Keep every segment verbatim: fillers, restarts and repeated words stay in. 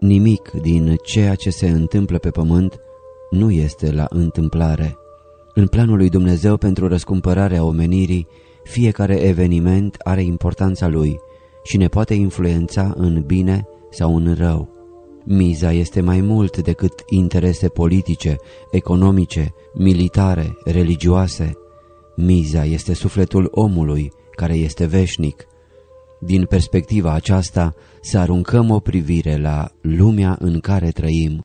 Nimic din ceea ce se întâmplă pe pământ nu este la întâmplare. În planul lui Dumnezeu pentru răscumpărarea omenirii, fiecare eveniment are importanța lui și ne poate influența în bine sau în rău. Miza este mai mult decât interese politice, economice, militare, religioase. Miza este sufletul omului, care este veșnic. Din perspectiva aceasta, să aruncăm o privire la lumea în care trăim.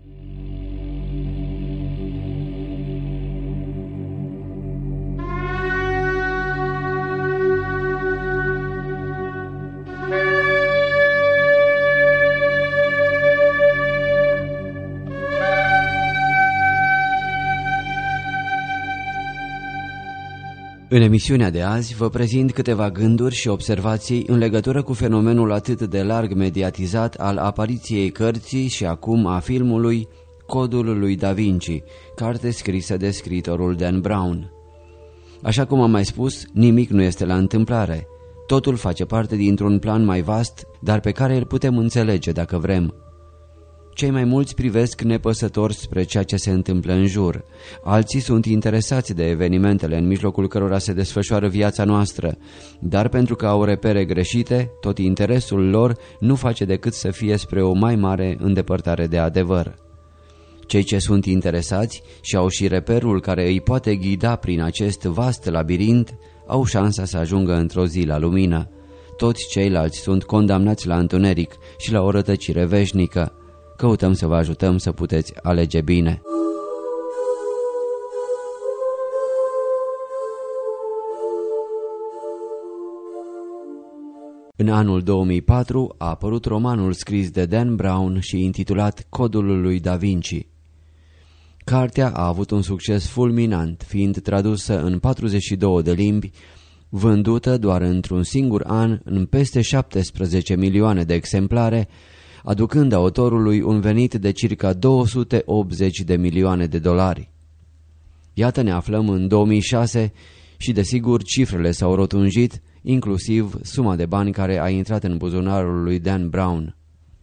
În emisiunea de azi vă prezint câteva gânduri și observații în legătură cu fenomenul atât de larg mediatizat al apariției cărții și acum a filmului Codul lui Da Vinci, carte scrisă de scriitorul Dan Brown. Așa cum am mai spus, nimic nu este la întâmplare. Totul face parte dintr-un plan mai vast, dar pe care îl putem înțelege dacă vrem. Cei mai mulți privesc nepăsători spre ceea ce se întâmplă în jur. Alții sunt interesați de evenimentele în mijlocul cărora se desfășoară viața noastră, dar pentru că au repere greșite, tot interesul lor nu face decât să fie spre o mai mare îndepărtare de adevăr. Cei ce sunt interesați și au și reperul care îi poate ghida prin acest vast labirint, au șansa să ajungă într-o zi la lumină. Toți ceilalți sunt condamnați la întuneric și la o rătăcire veșnică. Căutăm să vă ajutăm să puteți alege bine. În anul două mii patru a apărut romanul scris de Dan Brown și intitulat Codul lui Da Vinci. Cartea a avut un succes fulminant, fiind tradusă în patruzeci și două de limbi, vândută doar într-un singur an în peste șaptesprezece milioane de exemplare, aducând autorului un venit de circa două sute optzeci de milioane de dolari. Iată, ne aflăm în două mii șase și desigur cifrele s-au rotunjit, inclusiv suma de bani care a intrat în buzunarul lui Dan Brown.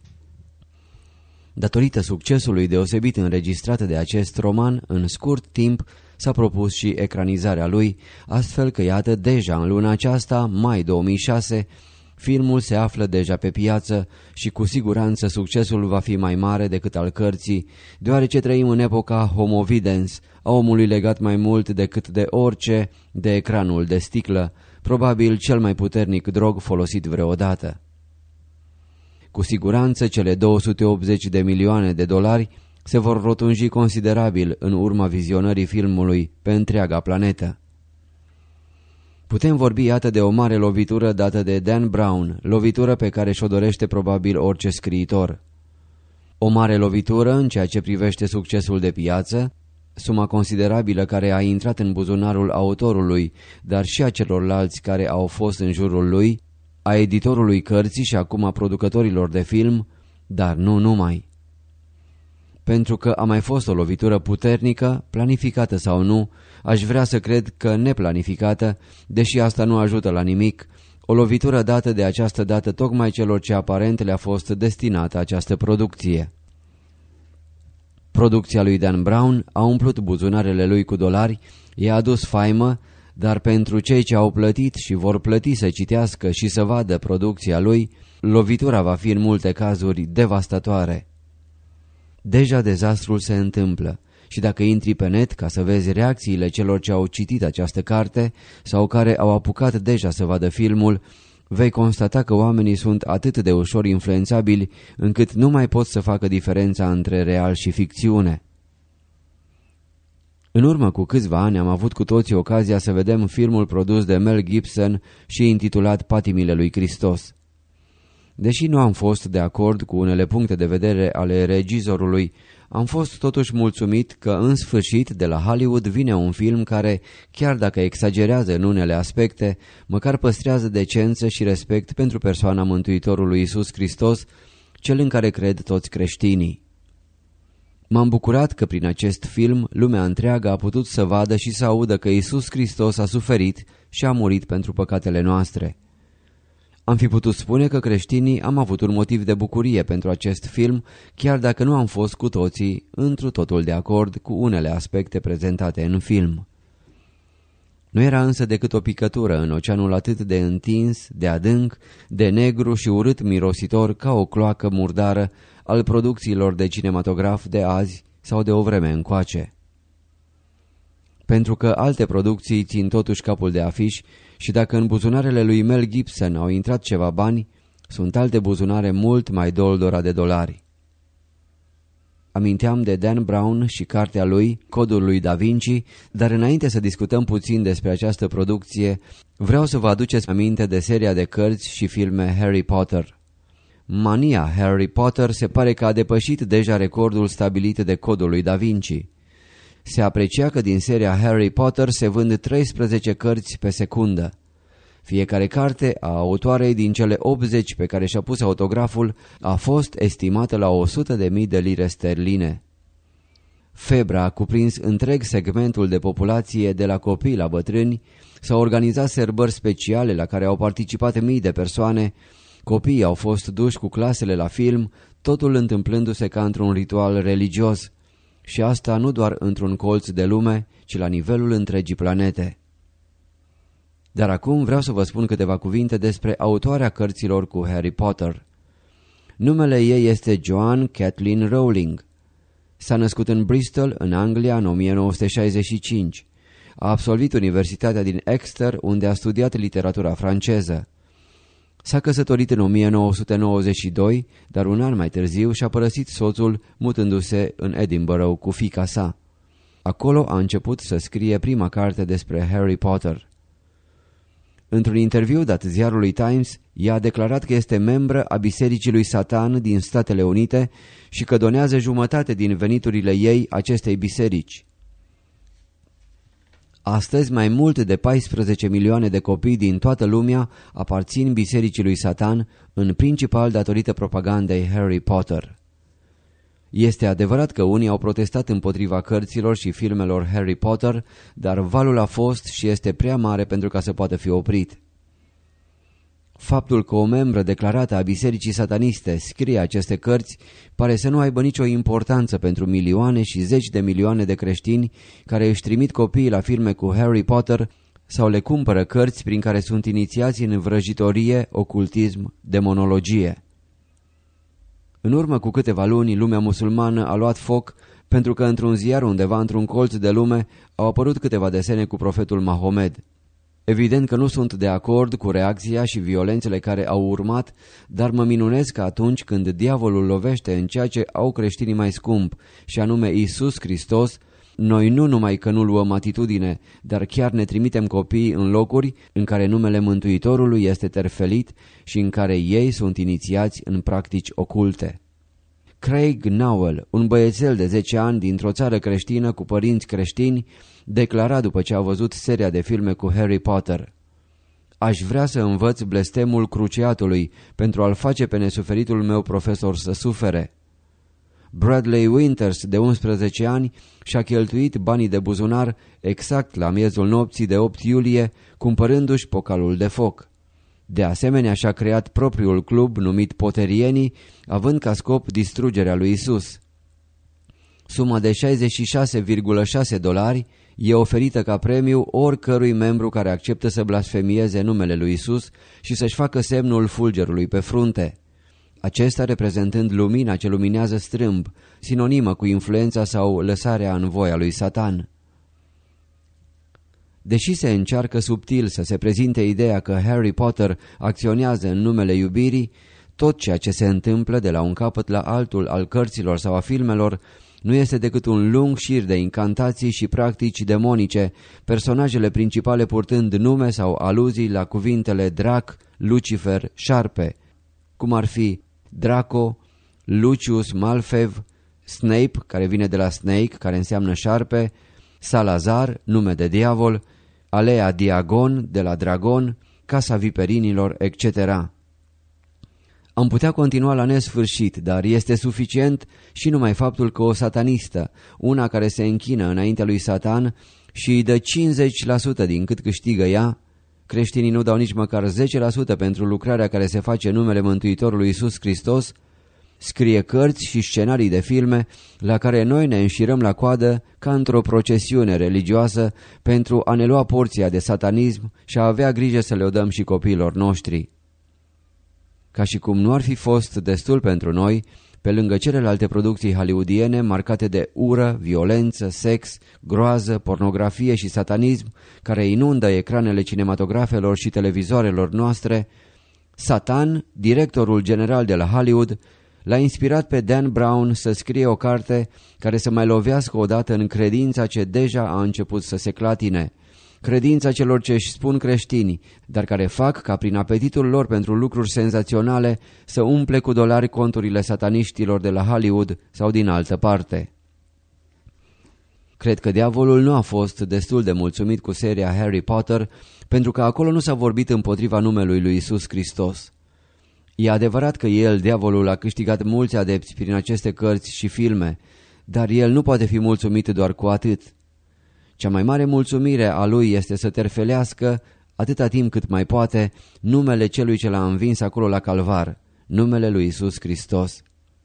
Datorită succesului deosebit înregistrat de acest roman, în scurt timp s-a propus și ecranizarea lui, astfel că iată deja în luna aceasta, mai două mii șase, filmul se află deja pe piață și cu siguranță succesul va fi mai mare decât al cărții, deoarece trăim în epoca homo videns, a omului legat mai mult decât de orice de ecranul de sticlă, probabil cel mai puternic drog folosit vreodată. Cu siguranță cele două sute optzeci de milioane de dolari se vor rotunji considerabil în urma vizionării filmului pe întreaga planetă. Putem vorbi iată de o mare lovitură dată de Dan Brown, lovitură pe care și-o dorește probabil orice scriitor. O mare lovitură în ceea ce privește succesul de piață, suma considerabilă care a intrat în buzunarul autorului, dar și a celorlalți care au fost în jurul lui, a editorului cărții și acum a producătorilor de film, dar nu numai. Pentru că a mai fost o lovitură puternică, planificată sau nu, aș vrea să cred că neplanificată, deși asta nu ajută la nimic, o lovitură dată de această dată tocmai celor ce aparent le-a fost destinată această producție. Producția lui Dan Brown a umplut buzunarele lui cu dolari, i-a adus faimă, dar pentru cei ce au plătit și vor plăti să citească și să vadă producția lui, lovitura va fi în multe cazuri devastatoare. Deja dezastrul se întâmplă și dacă intri pe net ca să vezi reacțiile celor ce au citit această carte sau care au apucat deja să vadă filmul, vei constata că oamenii sunt atât de ușor influențabili încât nu mai pot să facă diferența între real și ficțiune. În urmă cu câțiva ani am avut cu toții ocazia să vedem filmul produs de Mel Gibson și intitulat Patimile lui Hristos. Deși nu am fost de acord cu unele puncte de vedere ale regizorului, am fost totuși mulțumit că în sfârșit de la Hollywood vine un film care, chiar dacă exagerează în unele aspecte, măcar păstrează decență și respect pentru persoana Mântuitorului Iisus Hristos, cel în care cred toți creștinii. M-am bucurat că prin acest film lumea întreagă a putut să vadă și să audă că Iisus Hristos a suferit și a murit pentru păcatele noastre. Am fi putut spune că creștinii am avut un motiv de bucurie pentru acest film, chiar dacă nu am fost cu toții întru totul de acord cu unele aspecte prezentate în film. Nu era însă decât o picătură în oceanul atât de întins, de adânc, de negru și urât mirositor ca o cloacă murdară al producțiilor de cinematograf de azi sau de o vreme încoace. Pentru că alte producții țin totuși capul de afiș și dacă în buzunarele lui Mel Gibson au intrat ceva bani, sunt alte buzunare mult mai doldora de dolari. Aminteam de Dan Brown și cartea lui, Codul lui Da Vinci, dar înainte să discutăm puțin despre această producție, vreau să vă aduceți aminte de seria de cărți și filme Harry Potter. Mania Harry Potter se pare că a depășit deja recordul stabilit de Codul lui Da Vinci. Se aprecia că din seria Harry Potter se vând treisprezece cărți pe secundă. Fiecare carte a autoarei din cele optzeci pe care și-a pus autograful a fost estimată la o sută de mii de lire sterline. Febra a cuprins întreg segmentul de populație de la copii la bătrâni, s-au organizat serbări speciale la care au participat mii de persoane, copiii au fost duși cu clasele la film, totul întâmplându-se ca într-un ritual religios. Și asta nu doar într-un colț de lume, ci la nivelul întregii planete. Dar acum vreau să vă spun câteva cuvinte despre autoarea cărților cu Harry Potter. Numele ei este Joanne Kathleen Rowling. S-a născut în Bristol, în Anglia, în o mie nouă sute șaizeci și cinci. A absolvit Universitatea din Exeter, unde a studiat literatura franceză. S-a căsătorit în o mie nouă sute nouăzeci și doi, dar un an mai târziu și-a părăsit soțul, mutându-se în Edinburgh cu fiica sa. Acolo a început să scrie prima carte despre Harry Potter. Într-un interviu dat ziarului Times, ea a declarat că este membră a Bisericii lui Satan din Statele Unite și că donează jumătate din veniturile ei acestei biserici. Astăzi, mai mult de paisprezece milioane de copii din toată lumea aparțin Bisericii lui Satan, în principal datorită propagandei Harry Potter. Este adevărat că unii au protestat împotriva cărților și filmelor Harry Potter, dar valul a fost și este prea mare pentru ca să poată fi oprit. Faptul că o membră declarată a Bisericii Sataniste scrie aceste cărți pare să nu aibă nicio importanță pentru milioane și zeci de milioane de creștini care își trimit copiii la filme cu Harry Potter sau le cumpără cărți prin care sunt inițiați în vrăjitorie, ocultism, demonologie. În urmă cu câteva luni, lumea musulmană a luat foc pentru că într-un ziar undeva într-un colț de lume au apărut câteva desene cu profetul Mahomed. Evident că nu sunt de acord cu reacția și violențele care au urmat, dar mă minunez că atunci când diavolul lovește în ceea ce au creștinii mai scump, și anume Iisus Hristos, noi nu numai că nu luăm atitudine, dar chiar ne trimitem copiii în locuri în care numele Mântuitorului este terfelit și în care ei sunt inițiați în practici oculte. Craig Nowell, un băiețel de zece ani dintr-o țară creștină cu părinți creștini, declara după ce a văzut seria de filme cu Harry Potter: aș vrea să învăț blestemul cruciatului pentru a-l face pe nesuferitul meu profesor să sufere. Bradley Winters, de unsprezece ani, și-a cheltuit banii de buzunar exact la miezul nopții de opt iulie, cumpărându-și pocalul de foc. De asemenea, și-a creat propriul club numit Potterienii, având ca scop distrugerea lui Isus. Suma de șaizeci și șase virgulă șase dolari e oferită ca premiu oricărui membru care acceptă să blasfemieze numele lui Isus și să-și facă semnul fulgerului pe frunte, acesta reprezentând lumina ce luminează strâmb, sinonimă cu influența sau lăsarea în voia lui Satan. Deși se încearcă subtil să se prezinte ideea că Harry Potter acționează în numele iubirii, tot ceea ce se întâmplă de la un capăt la altul al cărților sau a filmelor nu este decât un lung șir de incantații și practici demonice, personajele principale purtând nume sau aluzii la cuvintele drac, Lucifer, șarpe, cum ar fi Draco, Lucius Malfev, Snape, care vine de la Snake, care înseamnă șarpe, Salazar, nume de diavol, Alea Diagon, de la dragon, Casa Viperinilor, et cetera. Am putea continua la nesfârșit, dar este suficient și numai faptul că o satanistă, una care se închină înaintea lui Satan și îi dă cincizeci la sută din cât câștigă ea, creștinii nu dau nici măcar zece la sută pentru lucrarea care se face în numele Mântuitorului Iisus Hristos, scrie cărți și scenarii de filme la care noi ne înșirăm la coadă ca într-o procesiune religioasă pentru a ne lua porția de satanism și a avea grijă să le o dăm și copiilor noștri. Ca și cum nu ar fi fost destul pentru noi, pe lângă celelalte producții hollywoodiene marcate de ură, violență, sex, groază, pornografie și satanism care inundă ecranele cinematografelor și televizoarelor noastre, Satan, directorul general de la Hollywood, l-a inspirat pe Dan Brown să scrie o carte care să mai lovească odată în credința ce deja a început să se clatine. Credința celor ce își spun creștini, dar care fac ca prin apetitul lor pentru lucruri senzaționale să umple cu dolari conturile sataniștilor de la Hollywood sau din altă parte. Cred că diavolul nu a fost destul de mulțumit cu seria Harry Potter, pentru că acolo nu s-a vorbit împotriva numelui lui Iisus Hristos. E adevărat că el, diavolul, a câștigat mulți adepți prin aceste cărți și filme, dar el nu poate fi mulțumit doar cu atât. Cea mai mare mulțumire a lui este să terfelească, atâta timp cât mai poate, numele celui ce l-a învins acolo la calvar, numele lui Iisus Hristos.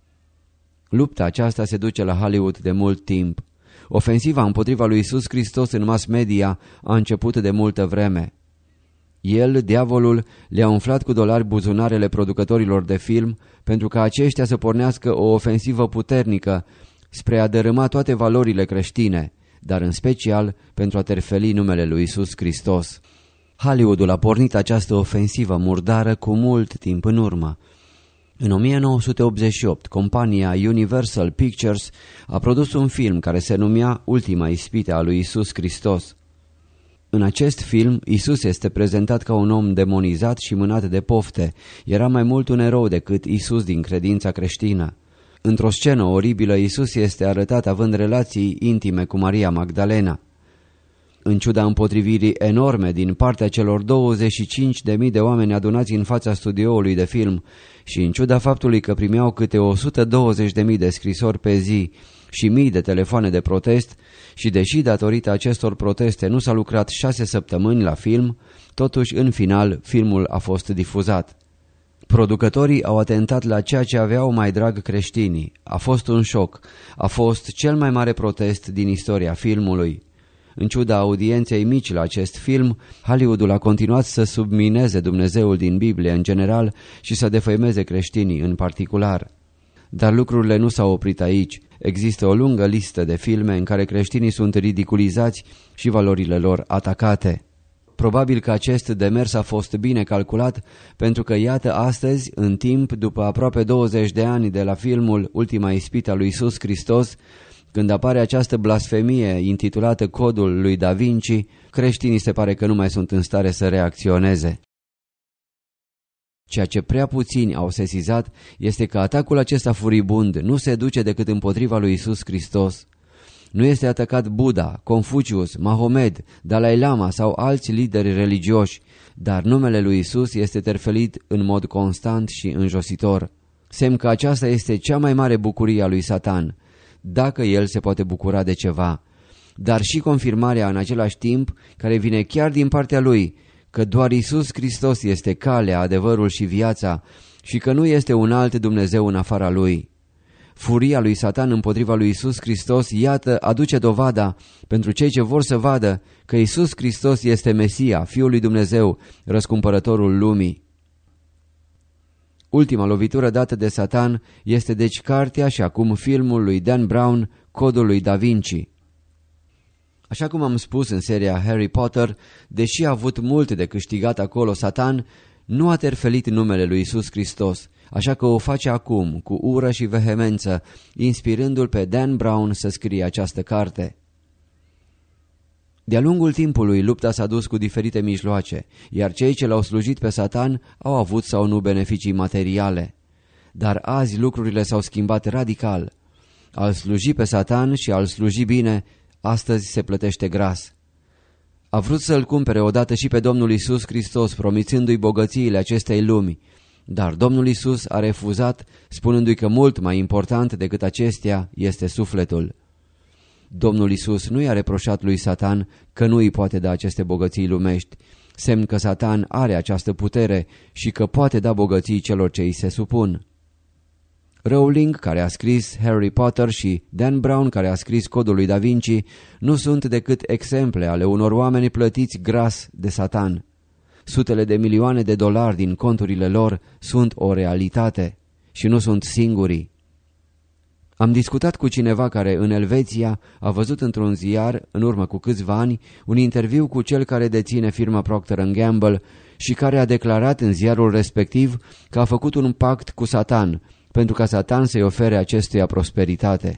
Lupta aceasta se duce la Hollywood de mult timp. Ofensiva împotriva lui Iisus Hristos în mass media a început de multă vreme. El, diavolul, le-a umflat cu dolari buzunarele producătorilor de film pentru ca aceștia să pornească o ofensivă puternică spre a dărâma toate valorile creștine, dar în special pentru a terfeli numele lui Iisus Hristos. Hollywoodul a pornit această ofensivă murdară cu mult timp în urmă. În o mie nouă sute optzeci și opt, compania Universal Pictures a produs un film care se numea Ultima ispită a lui Iisus Hristos. În acest film, Iisus este prezentat ca un om demonizat și mânat de pofte. Era mai mult un erou decât Iisus din credința creștină. Într-o scenă oribilă, Iisus este arătat având relații intime cu Maria Magdalena. În ciuda împotrivirii enorme din partea celor douăzeci și cinci de mii de oameni adunați în fața studioului de film și în ciuda faptului că primeau câte o sută douăzeci de mii de scrisori pe zi și mii de telefoane de protest, și deși datorită acestor proteste nu s-a lucrat șase săptămâni la film, totuși în final filmul a fost difuzat. Producătorii au atentat la ceea ce aveau mai drag creștinii. A fost un șoc. A fost cel mai mare protest din istoria filmului. În ciuda audienței mici la acest film, Hollywoodul a continuat să submineze Dumnezeul din Biblie în general și să defăimeze creștinii în particular. Dar lucrurile nu s-au oprit aici. Există o lungă listă de filme în care creștinii sunt ridiculizați și valorile lor atacate. Probabil că acest demers a fost bine calculat, pentru că iată astăzi, în timp, după aproape douăzeci de ani de la filmul Ultima ispită a lui Iisus Hristos, când apare această blasfemie intitulată Codul lui Da Vinci, creștinii se pare că nu mai sunt în stare să reacționeze. Ceea ce prea puțini au sesizat este că atacul acesta furibund nu se duce decât împotriva lui Iisus Hristos. Nu este atacat Buddha, Confucius, Mahomed, Dalai Lama sau alți lideri religioși, dar numele lui Iisus este terfelit în mod constant și înjositor. Semn că aceasta este cea mai mare bucurie a lui Satan, dacă el se poate bucura de ceva, dar și confirmarea în același timp, care vine chiar din partea lui, că doar Iisus Hristos este calea, adevărul și viața și că nu este un alt Dumnezeu în afara lui. Furia lui Satan împotriva lui Iisus Hristos, iată, aduce dovada pentru cei ce vor să vadă că Iisus Hristos este Mesia, Fiul lui Dumnezeu, răscumpărătorul lumii. Ultima lovitură dată de Satan este deci cartea și acum filmul lui Dan Brown, Codul lui Da Vinci. Așa cum am spus în seria Harry Potter, deși a avut mult de câștigat acolo, Satan nu a terfelit numele lui Iisus Hristos, așa că o face acum cu ură și vehemență, inspirându-l pe Dan Brown să scrie această carte. De-a lungul timpului, lupta s-a dus cu diferite mijloace, iar cei ce l-au slujit pe Satan au avut sau nu beneficii materiale. Dar azi lucrurile s-au schimbat radical. Al sluji pe Satan și al sluji bine, astăzi se plătește gras. A vrut să-l cumpere odată și pe Domnul Iisus Hristos, promițându-i bogățiile acestei lumi, dar Domnul Iisus a refuzat, spunându-i că mult mai important decât acestea este sufletul. Domnul Iisus nu i-a reproșat lui Satan că nu îi poate da aceste bogății lumești, semn că Satan are această putere și că poate da bogății celor ce îi se supun. Rowling, care a scris Harry Potter, și Dan Brown, care a scris Codul lui Da Vinci, nu sunt decât exemple ale unor oameni plătiți gras de Satan. Sutele de milioane de dolari din conturile lor sunt o realitate și nu sunt singurii. Am discutat cu cineva care în Elveția a văzut într-un ziar, în urmă cu câțiva ani, un interviu cu cel care deține firma Procter and Gamble și care a declarat în ziarul respectiv că a făcut un pact cu Satan, pentru ca Satan să-i ofere acestuia prosperitate.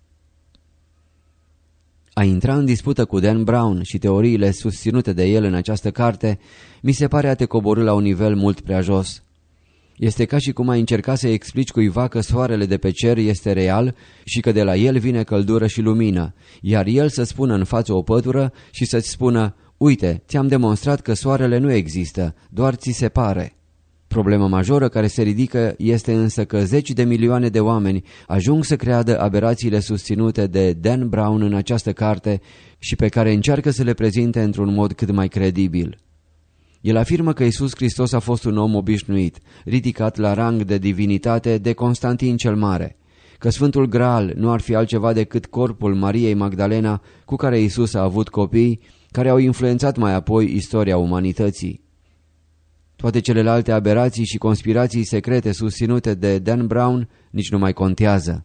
A intra în dispută cu Dan Brown și teoriile susținute de el în această carte mi se pare a te coborî la un nivel mult prea jos. Este ca și cum ai încerca să explici cuiva că soarele de pe cer este real și că de la el vine căldură și lumină, iar el să spună în față o pătură și să-ți spună: uite, ți-am demonstrat că soarele nu există, doar ți se pare. Problema majoră care se ridică este însă că zeci de milioane de oameni ajung să creadă aberațiile susținute de Dan Brown în această carte și pe care încearcă să le prezinte într-un mod cât mai credibil. El afirmă că Iisus Hristos a fost un om obișnuit, ridicat la rang de divinitate de Constantin cel Mare, că Sfântul Graal nu ar fi altceva decât corpul Mariei Magdalena cu care Iisus a avut copii, care au influențat mai apoi istoria umanității. Toate celelalte aberații și conspirații secrete susținute de Dan Brown nici nu mai contează.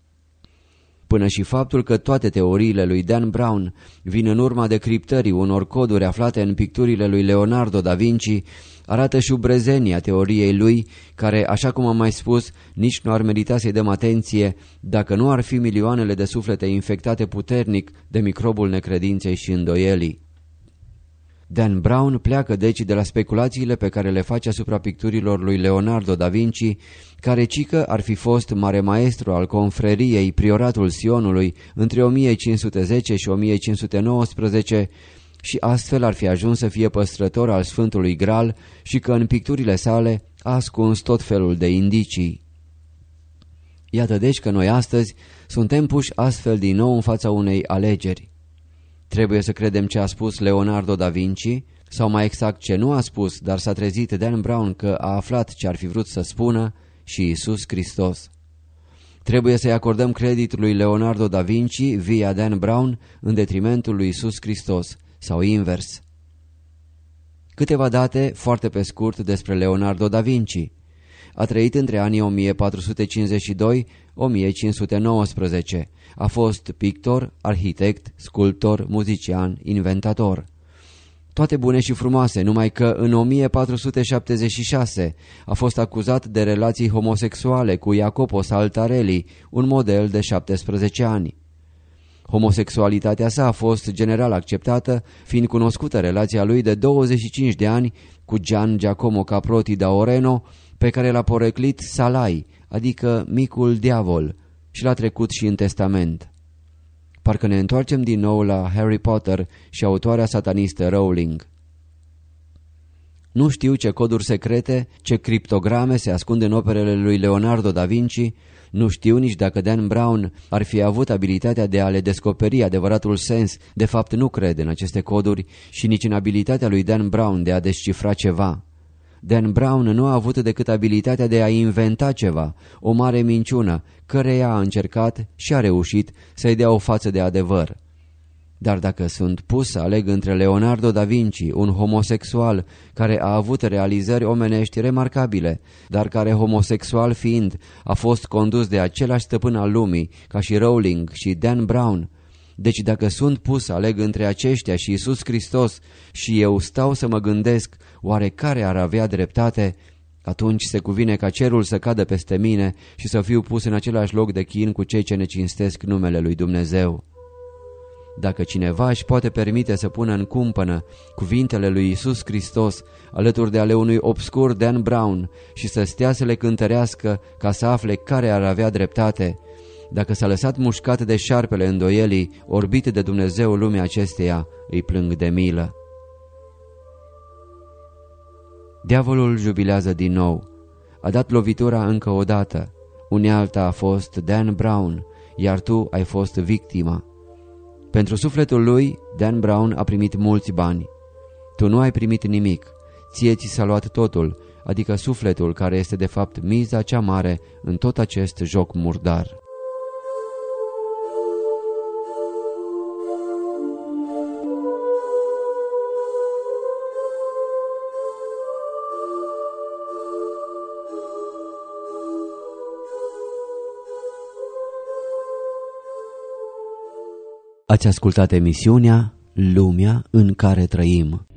Până și faptul că toate teoriile lui Dan Brown vin în urma decriptării unor coduri aflate în picturile lui Leonardo da Vinci arată șubrezenia teoriei lui, care, așa cum am mai spus, nici nu ar merita să-i dăm atenție dacă nu ar fi milioanele de suflete infectate puternic de microbul necredinței și îndoielii. Dan Brown pleacă deci de la speculațiile pe care le face asupra picturilor lui Leonardo da Vinci, care cică ar fi fost mare maestru al confreriei Prioratul Sionului între o mie cinci sute zece și o mie cinci sute nouăsprezece și astfel ar fi ajuns să fie păstrător al Sfântului Graal și că în picturile sale a ascuns tot felul de indicii. Iată deci că noi astăzi suntem puși astfel din nou în fața unei alegeri. Trebuie să credem ce a spus Leonardo da Vinci, sau mai exact ce nu a spus, dar s-a trezit Dan Brown că a aflat ce ar fi vrut să spună, și Iisus Hristos. Trebuie să-i acordăm creditul lui Leonardo da Vinci via Dan Brown în detrimentul lui Iisus Hristos, sau invers. Câteva date foarte pe scurt despre Leonardo da Vinci. A trăit între anii o mie patru sute cincizeci și doi - o mie cinci sute nouăsprezece. A fost pictor, arhitect, sculptor, muzician, inventator. Toate bune și frumoase, numai că în o mie patru sute șaptezeci și șase a fost acuzat de relații homosexuale cu Jacopo Saltarelli, un model de șaptesprezece ani. Homosexualitatea sa a fost general acceptată, fiind cunoscută relația lui de douăzeci și cinci de ani cu Gian Giacomo Caproti da Oreno, pe care l-a poreclit Salai, adică micul diavol, și l-a trecut și în testament. Parcă ne întoarcem din nou la Harry Potter și autoarea satanistă Rowling. Nu știu ce coduri secrete, ce criptograme se ascund în operele lui Leonardo da Vinci, nu știu nici dacă Dan Brown ar fi avut abilitatea de a le descoperi adevăratul sens, de fapt nu cred în aceste coduri, și nici în abilitatea lui Dan Brown de a descifra ceva. Dan Brown nu a avut decât abilitatea de a inventa ceva, o mare minciună, căreia a încercat și a reușit să-i dea o față de adevăr. Dar dacă sunt pus să aleg între Leonardo da Vinci, un homosexual care a avut realizări omenești remarcabile, dar care, homosexual fiind, a fost condus de același stăpân al lumii, ca și Rowling și Dan Brown, deci dacă sunt pus să aleg între aceștia și Iisus Hristos și eu stau să mă gândesc oare care ar avea dreptate, atunci se cuvine ca cerul să cadă peste mine și să fiu pus în același loc de chin cu cei ce ne cinstesc numele lui Dumnezeu. Dacă cineva își poate permite să pună în cumpănă cuvintele lui Iisus Hristos alături de ale unui obscur Dan Brown și să stea să le cântărească ca să afle care ar avea dreptate, dacă s-a lăsat mușcat de șarpele îndoielii, orbit de Dumnezeu lumea acesteia, îi plâng de milă. Diavolul jubilează din nou. A dat lovitura încă o dată. Unealta a fost Dan Brown, iar tu ai fost victima. Pentru sufletul lui, Dan Brown a primit mulți bani. Tu nu ai primit nimic, ție ți s-a luat totul, adică sufletul care este de fapt miza cea mare în tot acest joc murdar. Ați ascultat emisiunea Lumea în care trăim,